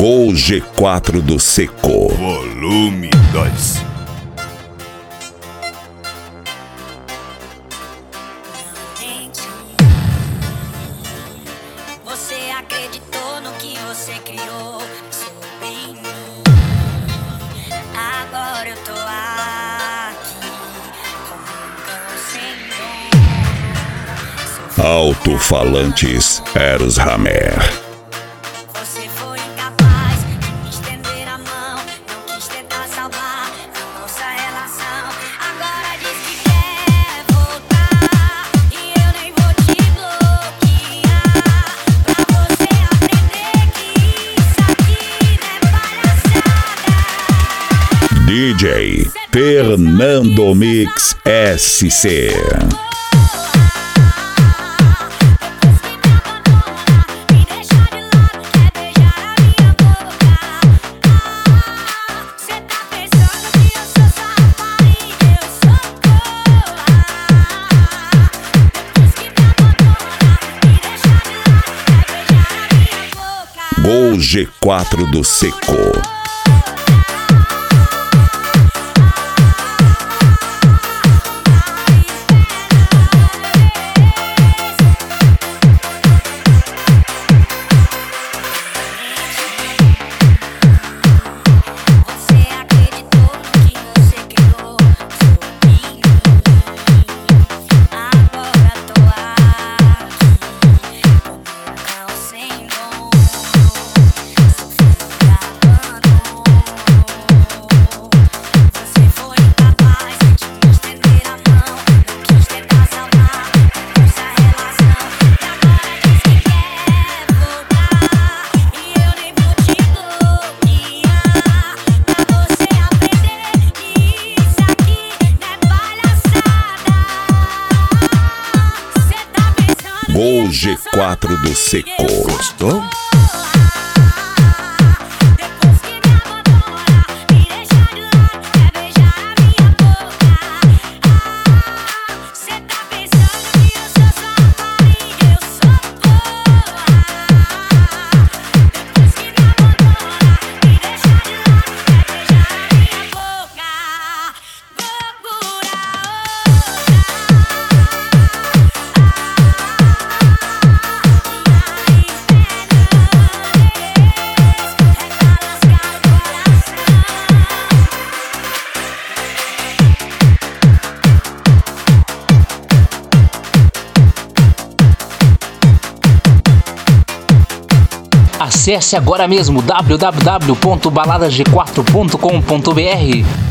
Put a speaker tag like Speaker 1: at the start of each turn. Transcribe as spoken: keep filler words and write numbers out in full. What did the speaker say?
Speaker 1: Gol G quatro do Seco.
Speaker 2: Volume dois.
Speaker 3: Você acreditou no que você criou sobre mim. Agora eu tô aqui como um cão sem dono.
Speaker 1: Alto-falantes Eros Hammer.
Speaker 3: Você foi incapaz de me estender a mão, não quis tentar salvar a nossa relação. Agora diz que quer voltar e eu nem vou te bloquear, pra você aprender que isso aqui não é palhaçada.
Speaker 1: D J Fernando Mix S C. Gol G quatro do Seco.
Speaker 3: Você acreditou no que você criou sobre mim. Agora tô aqui como um cão sem dono, sofrendo de abandono. Você foi incapaz de me estender a mão, não quis tentar salvar a nossa relação. E agora diz que quer voltar e eu nem vou te bloquear, pra você aprender que isso aqui não é palhaçada. Cê tá pensando que
Speaker 1: Gol
Speaker 3: eu
Speaker 1: G
Speaker 3: sou sua
Speaker 1: quatro do
Speaker 3: mãe,
Speaker 1: Seco.
Speaker 3: eu sou
Speaker 2: Gostou?
Speaker 3: boa. Depois que me abandona, me deixa de lado, quer beijar a minha boca. Cê tá pensando que eu sou sua mãe, eu sou boa. Depois que me abandona, me deixa de lado, quer beijar a minha boca. Vou procurar
Speaker 4: Acesse agora mesmo w w w ponto balada g quatro ponto com ponto b r.